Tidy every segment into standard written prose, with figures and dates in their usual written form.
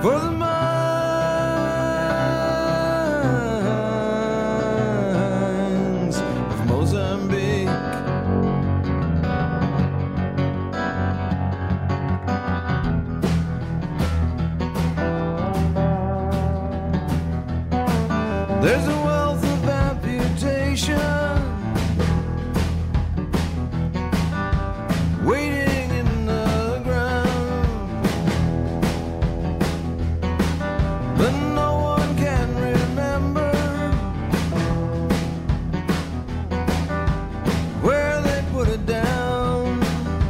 for the mines of Mozambique. There's a wealth of amputation waiting in the ground, but no one can remember where they put it down.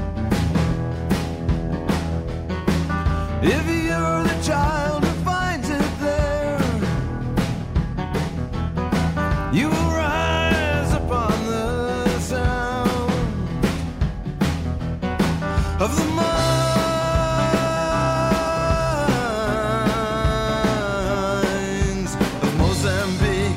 If you're the child who finds it there, you will rise upon the sound of the mines of Mozambique.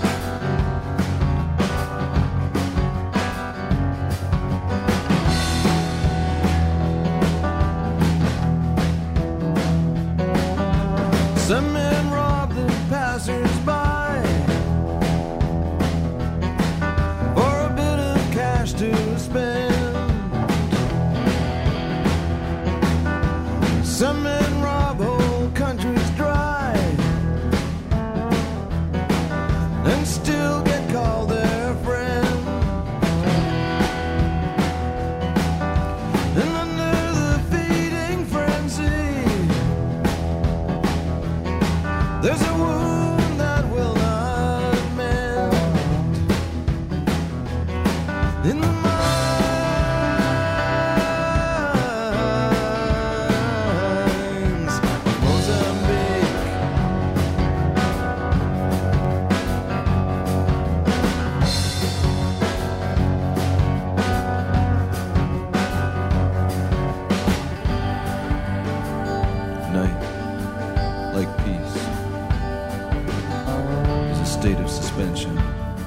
Some men rob the passers-by for a bit of cash to spend. Some men rob whole countries dry and still get called their friend. And under the feeding frenzy, there's a wound that will not mend. In the mines of Mozambique. Night, like peace, is a state of suspension.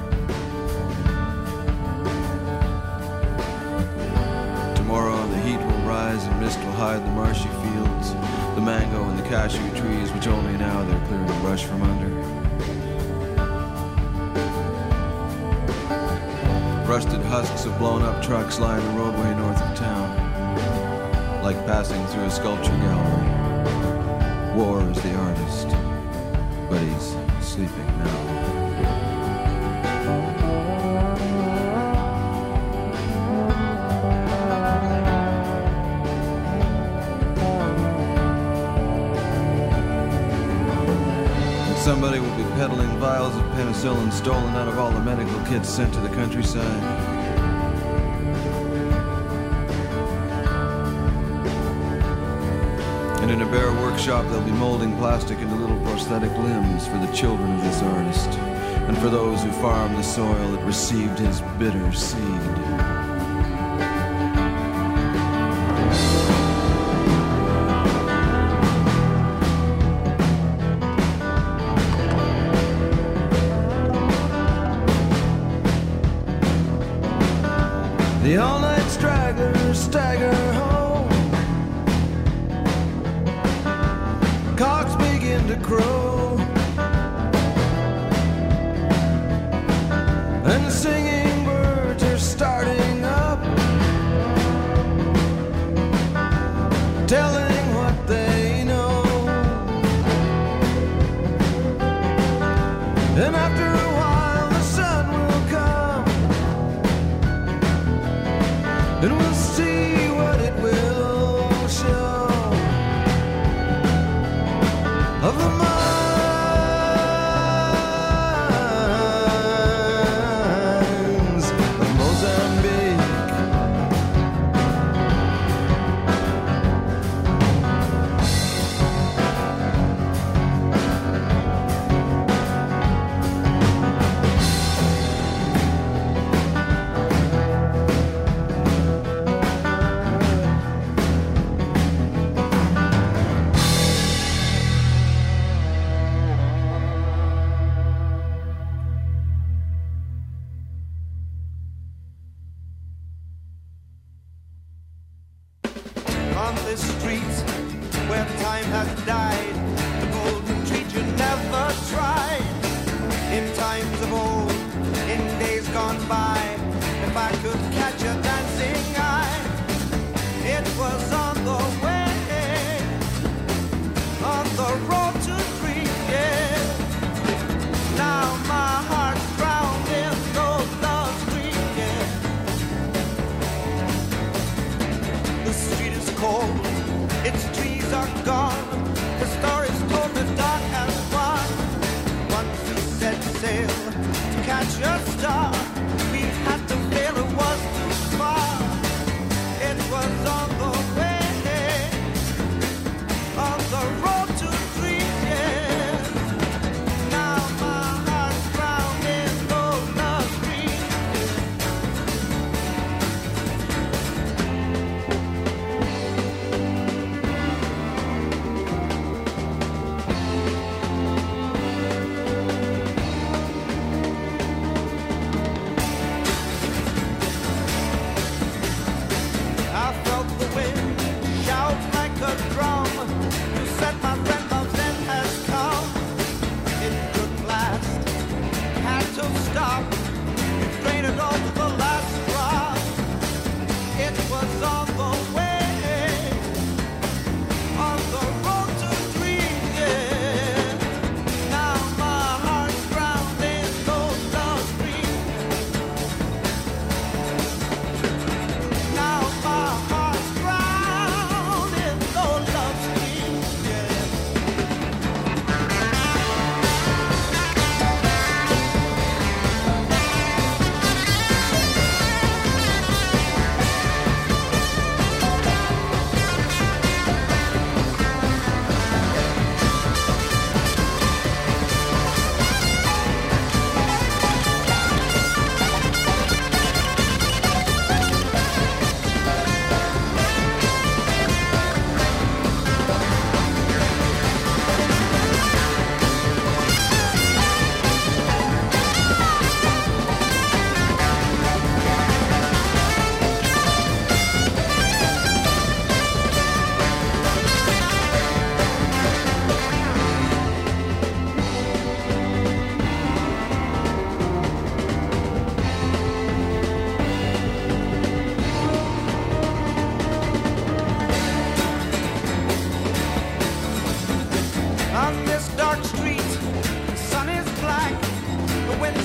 Tomorrow the heat will rise and mist will hide the marshy fields, the mango and the cashew trees which only now they're clearing the brush from under. Rusted husks of blown up trucks line the roadway north of town, like passing through a sculpture gallery. War is the artist, but he's sleeping now. Somebody will be peddling vials of penicillin stolen out of all the medical kits sent to the countryside. And in a bare workshop, they'll be molding plastic into little prosthetic limbs for the children of this artist, and for those who farm the soil that received his bitter seed. The all-night stragglers stagger home. Cocks begin to crow, and the singing birds are starting up, telling what they know. And after a while the sun will come, and we'll see what it will show of the mines of Mozambique.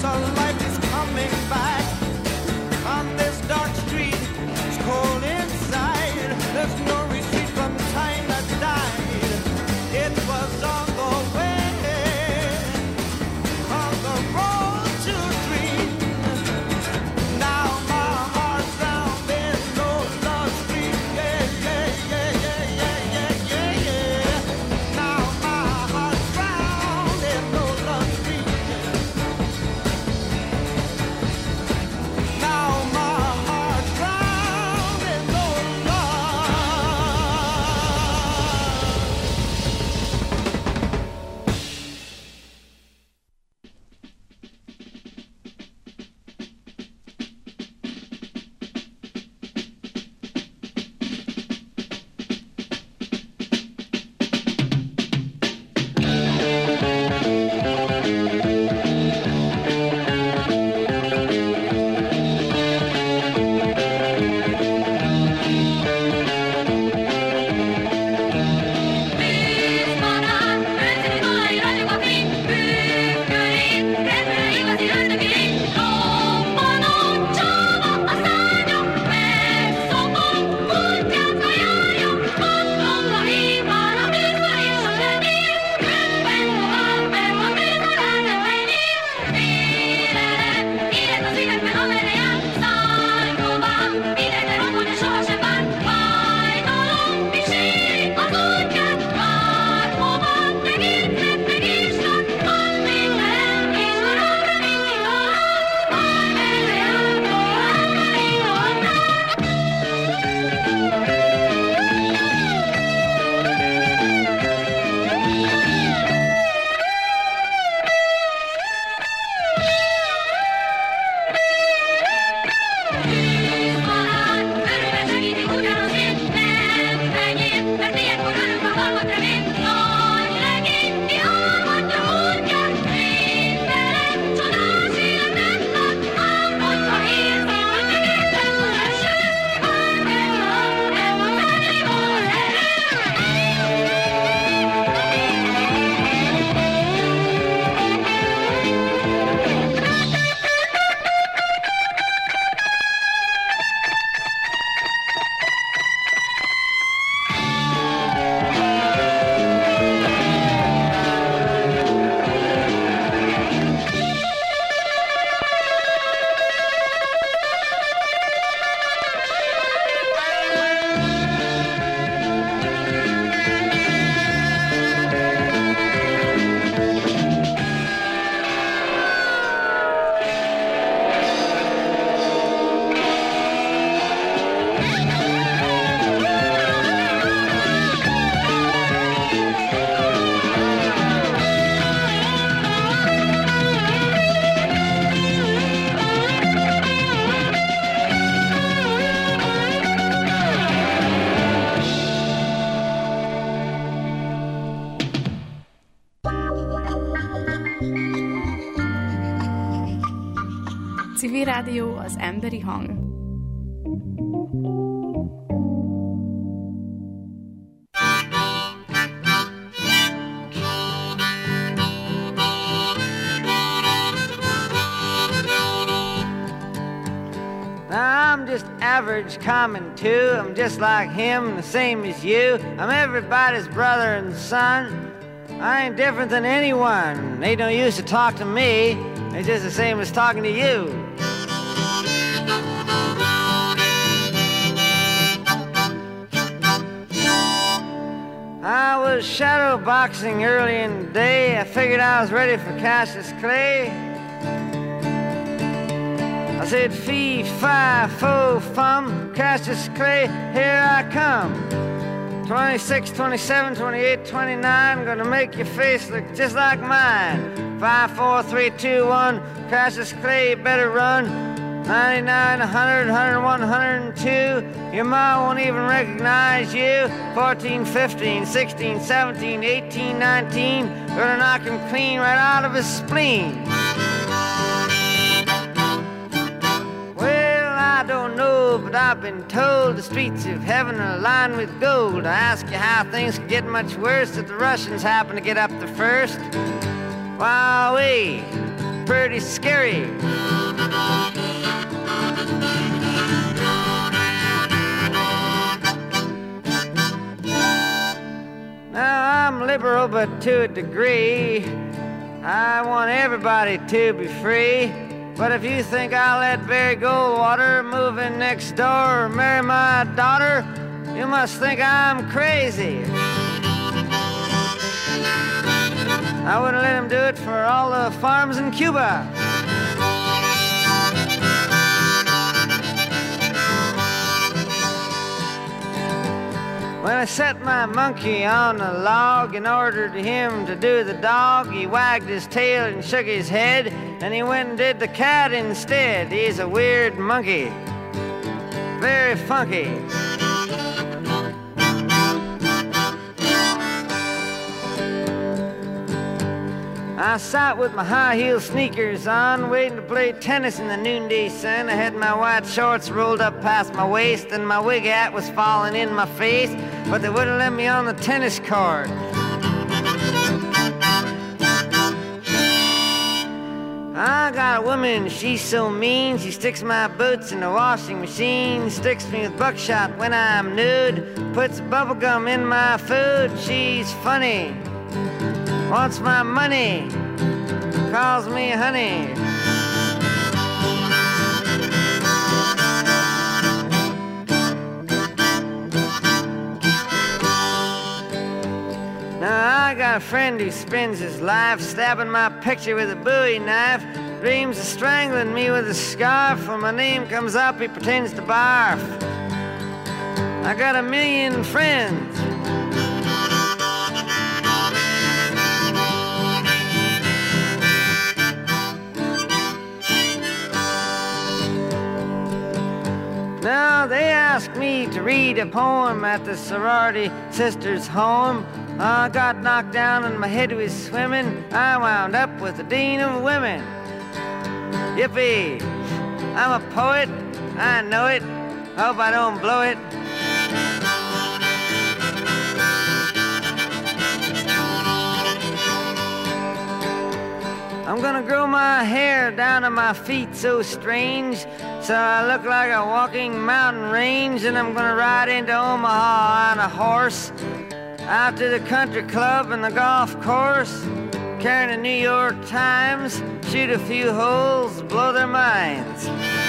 Civil Rádió, az emberi hang. I'm just average, common too. I'm just like him, the same as you. I'm everybody's brother and son. I ain't different than anyone. They don't use to talk to me. It's just the same as talking to you. I was shadow boxing early in the day. I figured I was ready for Cassius Clay. I said, fee, fi, fo, fum, Cassius Clay, here I come. 26, 27, 28, 29, gonna make your face look just like mine. 5, 4, 3, 2, 1, Cassius Clay, you better run. 99, 100, 101, 102, your ma won't even recognize you. 14, 15, 16, 17, 18, 19, gonna knock him clean right out of his spleen. I don't know, but I've been told the streets of heaven are lined with gold. I ask you how things could get much worse if the Russians happen to get up there first. Wowee, pretty scary. Now I'm liberal, but to a degree. I want everybody to be free. But if you think I'll let Barry Goldwater move in next door or marry my daughter, you must think I'm crazy. I wouldn't let him do it for all the farms in Cuba. When I set my monkey on a log and ordered him to do the dog, he wagged his tail and shook his head, and he went and did the cat instead. He's a weird monkey, very funky. I sat with my high-heel sneakers on, waiting to play tennis in the noonday sun. I had my white shorts rolled up past my waist, and my wig hat was falling in my face, but they wouldn't let me on the tennis court. I got a woman, she's so mean, she sticks my boots in the washing machine, sticks me with buckshot when I'm nude, puts bubble gum in my food. She's funny, wants my money, calls me honey. Now I got a friend who spends his life stabbing my picture with a Bowie knife, dreams of strangling me with a scarf. When my name comes up, he pretends to barf. I got a million friends. Now they asked me to read a poem at the sorority sister's home. I got knocked down and my head was swimming. I wound up with the dean of women. Yippee! I'm a poet, I know it. Hope I don't blow it. I'm gonna grow my hair down to my feet so strange, so I look like a walking mountain range, and I'm gonna ride into Omaha on a horse, out to the country club and the golf course, carrying a New York Times, shoot a few holes, blow their minds.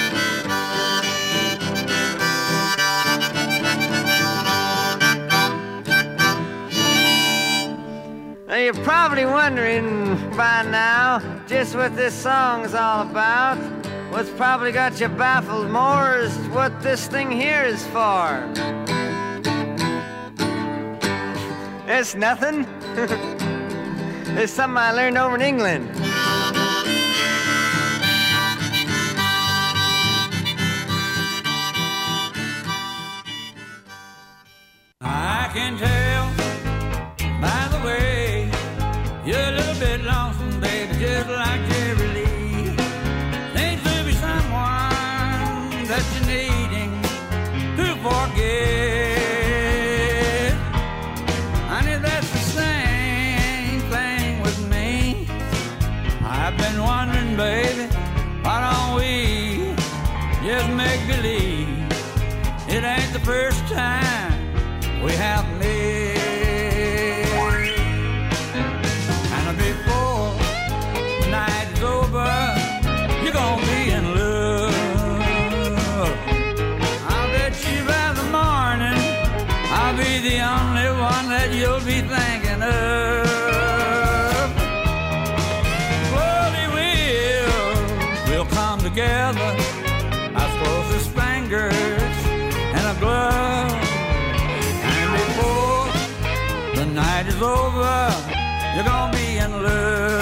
Now you're probably wondering by now just what this song's all about. What's probably got you baffled more is what this thing here is for. It's nothing. It's something I learned over in England. I can tell by the way you're a little bit lonesome, baby, just like Jerry Lee. Seems to be someone that you're needing to forget. Honey, that's the same thing with me. I've been wondering, baby, why don't we just make believe it ain't the first time we have met. And before the night is over, you're gonna be in love. I'll bet you by the morning I'll be the only one that you'll be thinking of. Slowly we'll come together as close as fingers and a glove. And before the night is over, you're gonna be in love.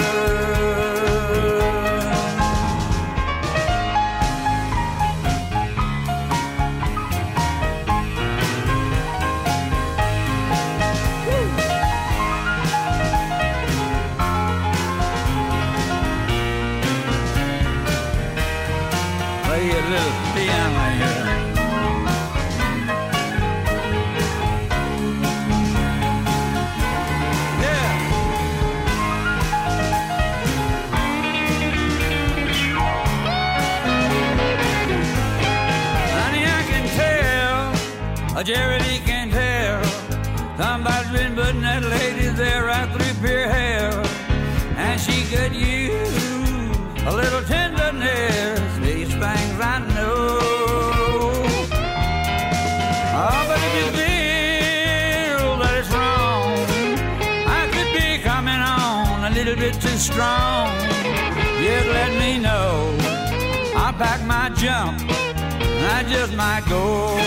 Play a little piano here. Yeah. Charity can tell. Somebody's been putting that lady there right through pure hell. And she could use a little tenderness. These things I know. Oh, but if you feel that it's wrong, I could be coming on a little bit too strong. Just let me know. I'll pack my jump and I just might go.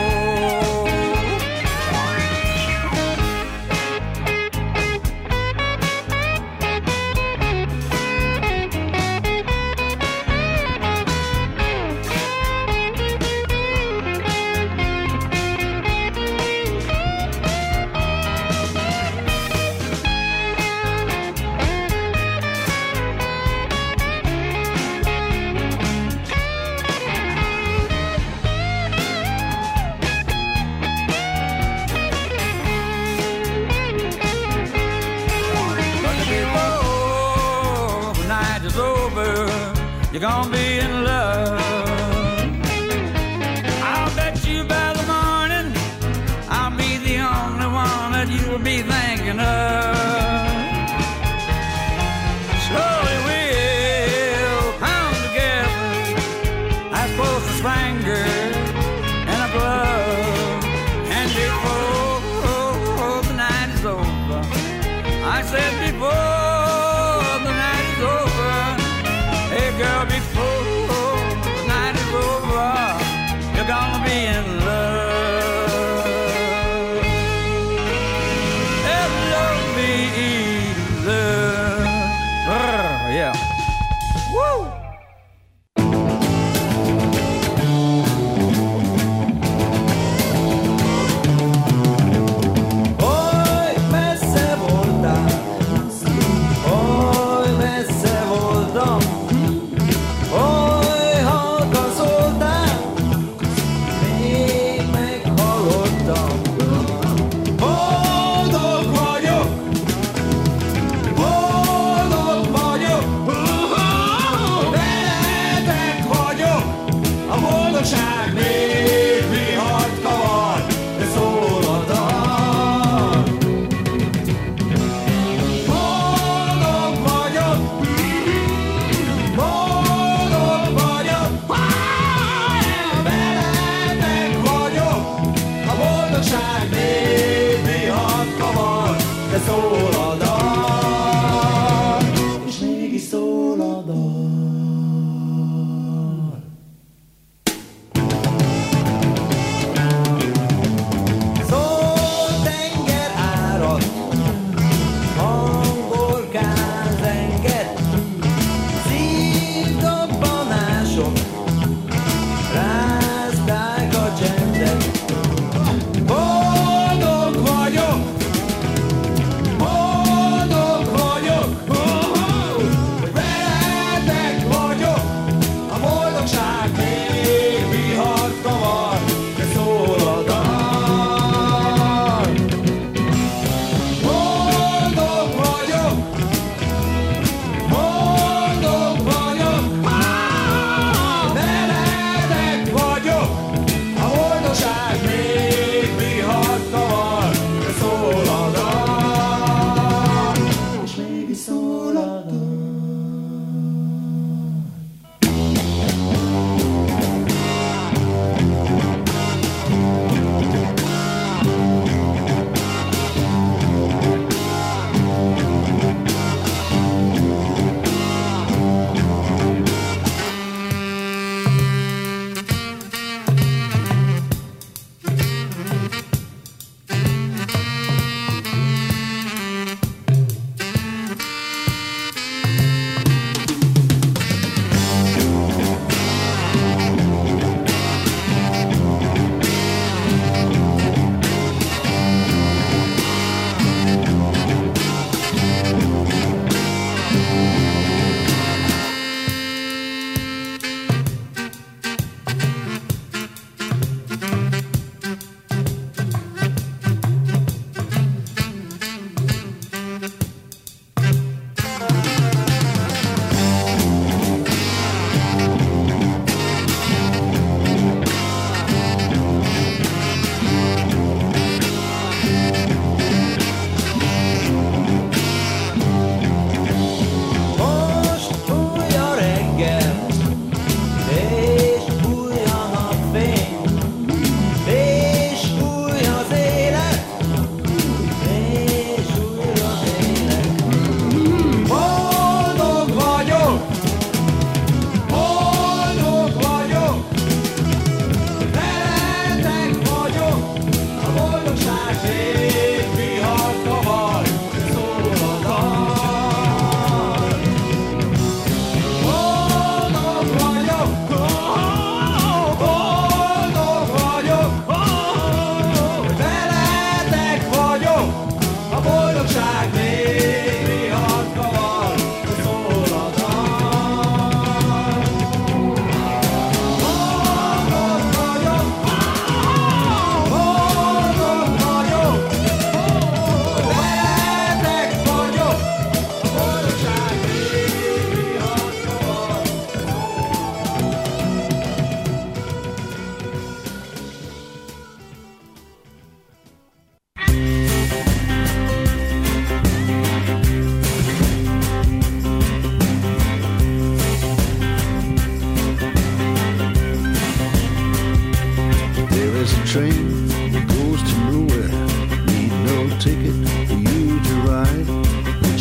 You're gonna be in love. I'll bet you by the morning I'll be the only one that you'll be thinking of. Slowly we'll come together as close as fingers in a glove. And before the night is over, I said before girl, before the night is over, you're gonna be in love. L-O-V-E, love. Yeah. Woo! Hoy me sé volar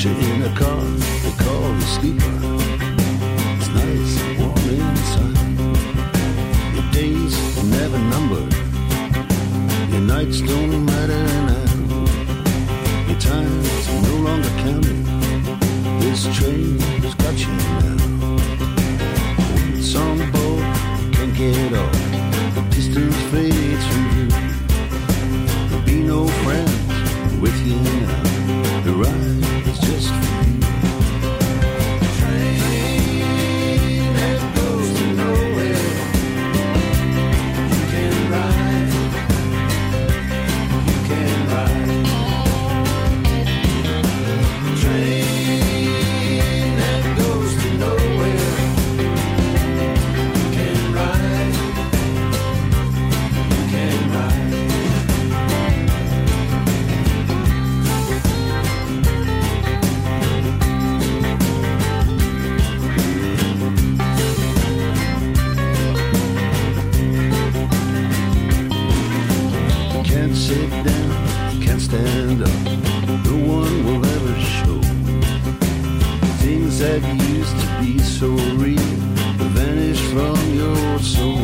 sit in a car they call the sleeper. It's nice and warm inside. Your days are never numbered. Your nights don't matter now. Your time's no longer counted. This train has got you now. Once on board, can't get off. The distance fades from you. There'll be no friends with you now. The ride is just for you. Train that goes to nowhere. You can ride. You can ride. Train that goes to nowhere. You can ride. You can ride. Can't sit down, can't stand up. No one will ever show. Things that used to be so real vanish from your soul.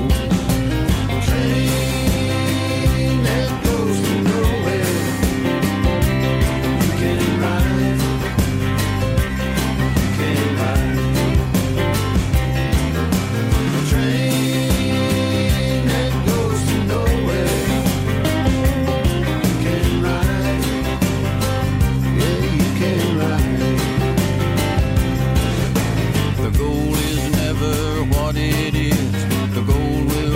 Train that goes to nowhere. You can ride. You can ride. Train that goes to nowhere. You can ride. Yeah, you can ride. The goal is never what it is. The goal will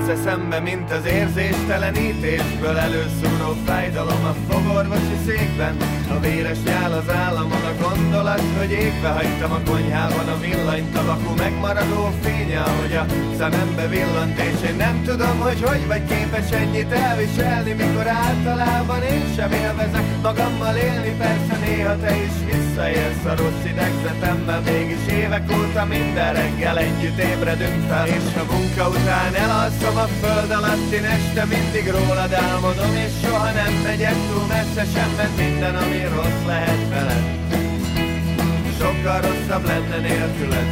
jutsz eszembe, mint az érzéstelenítésből előszúró fájdalom a fogorvosi székben. A véres nyál az államon, a gondolat, hogy égve hagytam a konyhában a villanyt, a vaku megmaradó fénye, ahogy a szemembe villant, és én nem tudom, hogy vagy képes ennyit elviselni, mikor általában én sem élvezek magammal élni. Persze néha te is visszaélsz a rossz idegzetemmel, mégis évek óta minden reggel együtt ébredünk fel, és a munka után elalszom a föld alattin este, mindig rólad álmodom, és soha nem megyek túl messze sem, mert minden, ami rossz lehet veled, sokkal rosszabb lenne nélküled.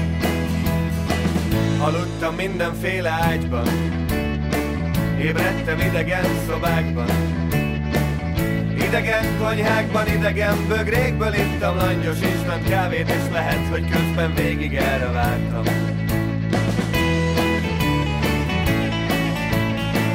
Aludtam mindenféle ágyban, ébredtem idegen szobákban, idegen konyhákban, idegen bögrékből ittam langyos ízment kávét, és lehet, hogy közben végig erre vártam.